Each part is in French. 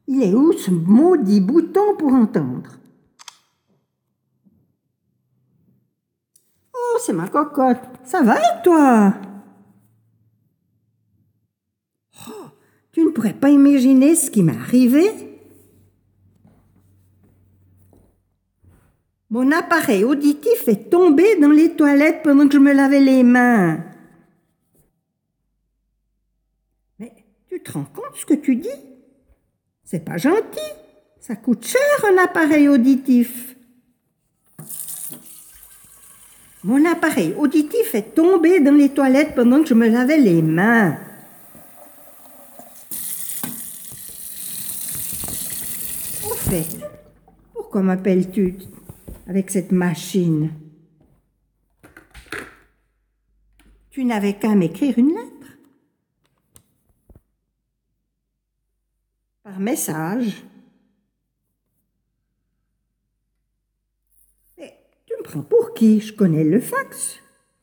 Il est où ce maudit bouton pour entendre? Oh, c'est ma cocotte. Ça va et toi? Oh, tu ne pourrais pas imaginer ce qui m'est arrivé? Mon appareil auditif est tombé dans les toilettes pendant que je me lavais les mains. Mais tu te rends compte de ce que tu dis? C'est pas gentil. Ça coûte cher un appareil auditif. Mon appareil auditif est tombé dans les toilettes pendant que je me lavais les mains. Au fait, pourquoi m'appelles-tu avec cette machine? Tu n'avais qu'à m'écrire une lettre. Par message. Mais tu me prends pour qui? Je connais le fax.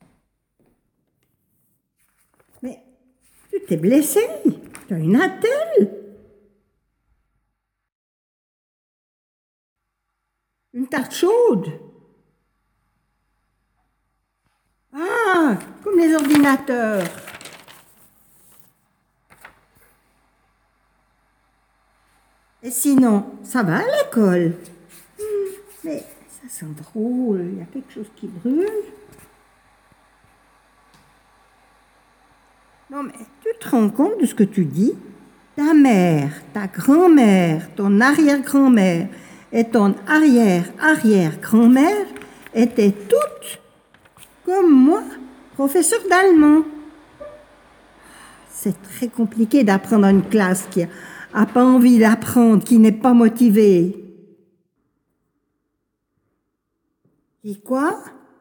Mais tu t'es blessé. Tu as une attelle. Une tarte chaude. Ah, comme les ordinateurs. Et sinon, ça va à l'école? Mais ça sent drôle, il y a quelque chose qui brûle. Non, mais tu te rends compte de ce que tu dis? Ta mère, ta grand-mère, ton arrière-grand-mère et ton arrière-arrière-grand-mère étaient toutes, comme moi, professeurs d'allemand. C'est très compliqué d'apprendre à une classe qui n'a pas envie d'apprendre, qui n'est pas motivée. Et quoi?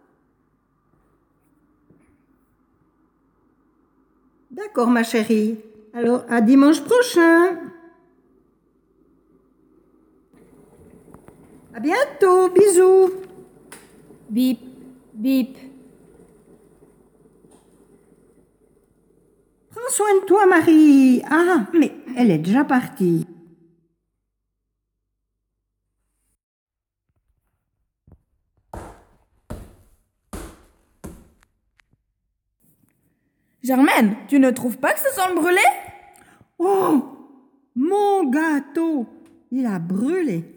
D'accord, ma chérie. Alors, à dimanche prochain. À bientôt, bisous. Bip, bip. Prends soin de toi, Marie. Ah, mais elle est déjà partie. Germaine, tu ne trouves pas que ça sent le brûlé? Oh, mon gâteau, il a brûlé.